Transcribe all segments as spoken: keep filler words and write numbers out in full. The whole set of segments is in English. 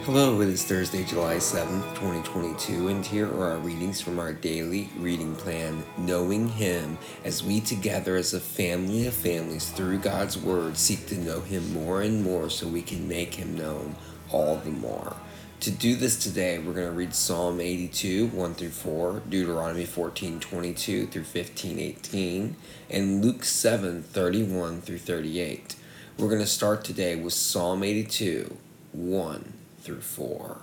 Hello, it is Thursday, July seventh, twenty twenty-two, and here are our readings from our daily reading plan, Knowing Him, as we together as a family of families through God's Word seek to know Him more and more so we can make Him known all the more. To do this today, we're going to read Psalm eighty-two, one through four, Deuteronomy fourteen, twenty-two through fifteen, eighteen, and Luke seven, thirty-one through thirty-eight. We're going to start today with Psalm eighty-two, one through four.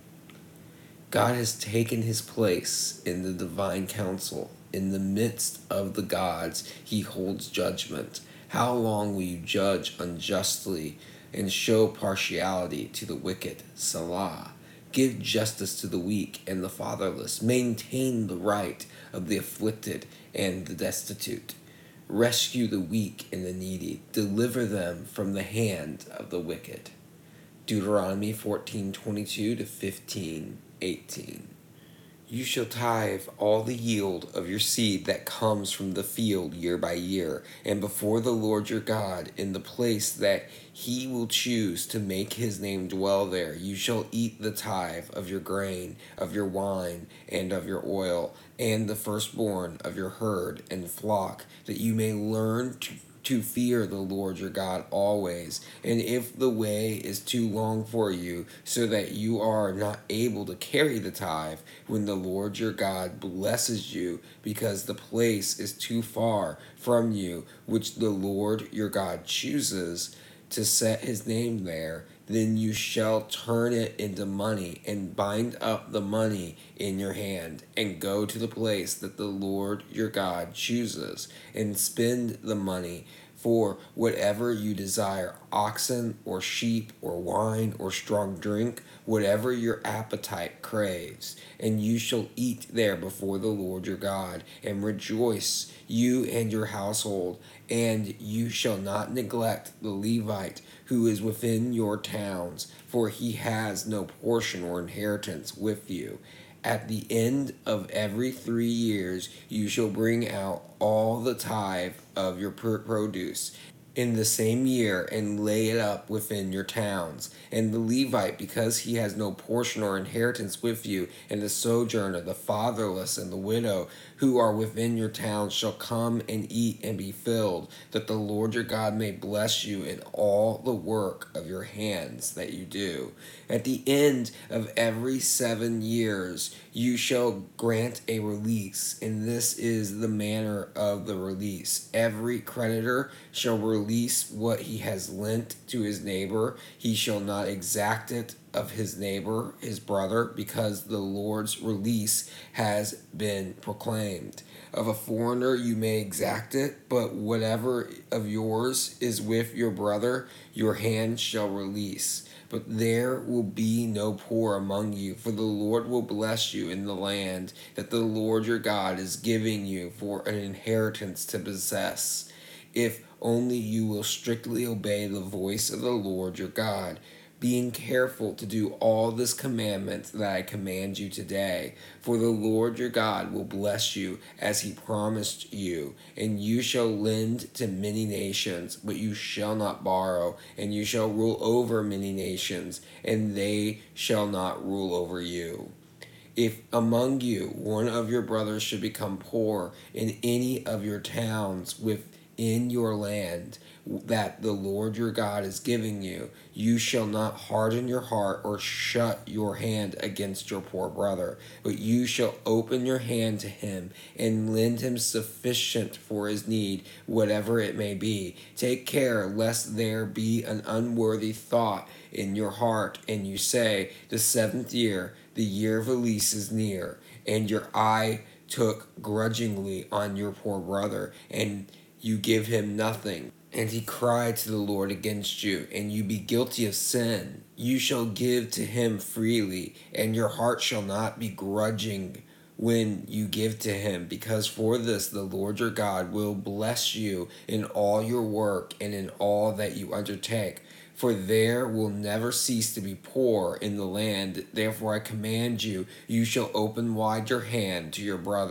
God has taken his place in the divine council. In the midst of the gods, he holds judgment. How long will you judge unjustly and show partiality to the wicked? Selah. Give justice to the weak and the fatherless. Maintain the right of the afflicted and the destitute. Rescue the weak and the needy. Deliver them from the hand of the wicked. Deuteronomy fourteen, twenty-two to fifteen, eighteen. You shall tithe all the yield of your seed that comes from the field year by year, and before the Lord your God, in the place that he will choose to make his name dwell there, you shall eat the tithe of your grain, of your wine, and of your oil, and the firstborn of your herd and flock, that you may learn to to fear the Lord your God always. And if the way is too long for you, so that you are not able to carry the tithe, when the Lord your God blesses you, because the place is too far from you, which the Lord your God chooses to set his name there, then you shall turn it into money and bind up the money in your hand and go to the place that the Lord your God chooses and spend the money for whatever you desire, oxen or sheep or wine or strong drink, whatever your appetite craves. And you shall eat there before the Lord your God and rejoice, you and your household. And you shall not neglect the Levite who is within your towns, for he has no portion or inheritance with you. At the end of every three years you shall bring out all the tithe of your produce in the same year and lay it up within your towns. And the Levite, because he has no portion or inheritance with you, and the sojourner, the fatherless, and the widow who are within your towns shall come and eat and be filled, that the Lord your God may bless you in all the work of your hands that you do. At the end of every seven years you shall grant a release, and this is the manner of the release. Every creditor shall release what he has lent to his neighbor. He shall not exact it of his neighbor, his brother, because the Lord's release has been proclaimed. Of a foreigner you may exact it, but whatever of yours is with your brother, your hand shall release. But there will be no poor among you, for the Lord will bless you in the land that the Lord your God is giving you for an inheritance to possess, if only you will strictly obey the voice of the Lord your God, being careful to do all this commandment that I command you today. For the Lord your God will bless you as he promised you, and you shall lend to many nations, but you shall not borrow, and you shall rule over many nations, and they shall not rule over you. If among you one of your brothers should become poor in any of your towns within your land that the Lord your God is giving you, you shall not harden your heart or shut your hand against your poor brother, but you shall open your hand to him and lend him sufficient for his need, whatever it may be. Take care lest there be an unworthy thought in your heart, and you say, the seventh year, the year of release is near, and your eye took grudgingly on your poor brother, and you give him nothing. And he cried to the Lord against you, and you be guilty of sin. You shall give to him freely, and your heart shall not be grudging when you give to him, because for this the Lord your God will bless you in all your work and in all that you undertake. For there will never cease to be poor in the land. Therefore I command you, you shall open wide your hand to your brother,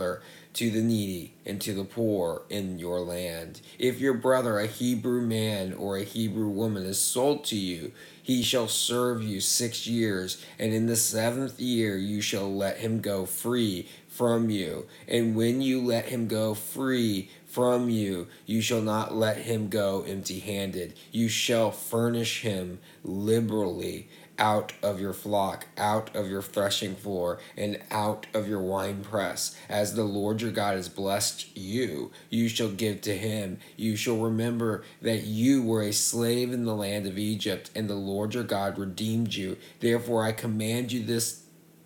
to the needy and to the poor in your land. If your brother, a Hebrew man or a Hebrew woman, is sold to you, he shall serve you six years, and in the seventh year you shall let him go free from you. And when you let him go free from you, you shall not let him go empty-handed. You shall furnish him liberally out of your flock, out of your threshing floor, and out of your winepress. As the Lord your God has blessed you, you shall give to him. You shall remember that you were a slave in the land of Egypt, and the Lord your God redeemed you. Therefore I command you this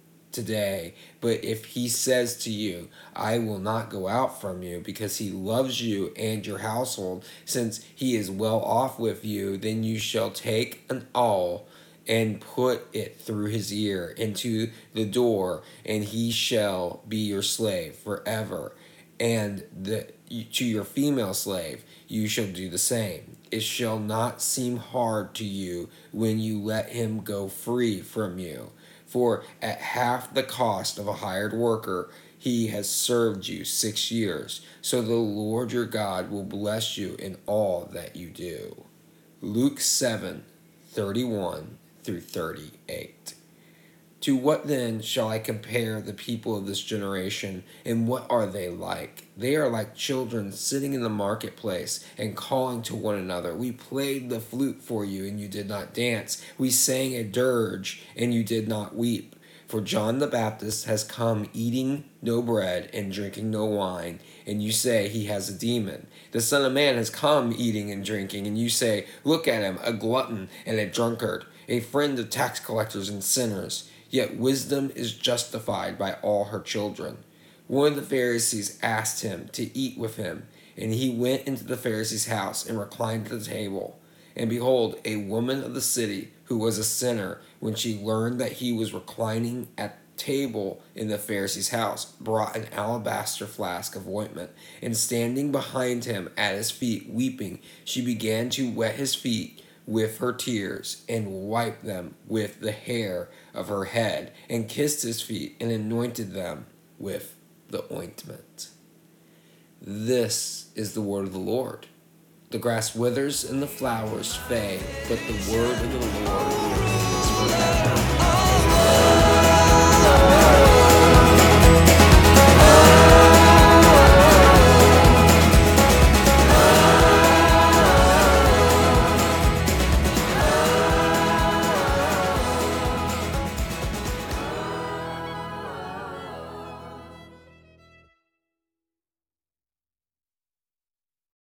today. But if he says to you, I will not go out from you, because he loves you and your household, since he is well off with you, then you shall take an awl and put it through his ear into the door, and he shall be your slave forever. And the, to your female slave you shall do the same. It shall not seem hard to you when you let him go free from you. For at half the cost of a hired worker, he has served you six years. So the Lord your God will bless you in all that you do. Luke seven, thirty-one through thirty-eight. To what then shall I compare the people of this generation, and what are they like? They are like children sitting in the marketplace and calling to one another. We played the flute for you, and you did not dance. We sang a dirge, and you did not weep. For John the Baptist has come eating no bread and drinking no wine, and you say he has a demon. The Son of Man has come eating and drinking, and you say, look at him, a glutton and a drunkard, a friend of tax collectors and sinners. Yet wisdom is justified by all her children. One of the Pharisees asked him to eat with him, and he went into the Pharisee's house and reclined at the table. And behold, a woman of the city, who was a sinner, when she learned that he was reclining at table in the Pharisee's house, brought an alabaster flask of ointment, and standing behind him at his feet, weeping, she began to wet his feet with her tears, and wiped them with the hair of her head, and kissed his feet, and anointed them with the ointment. This is the word of the Lord. The grass withers and the flowers fade, but the word of the Lord remains forever.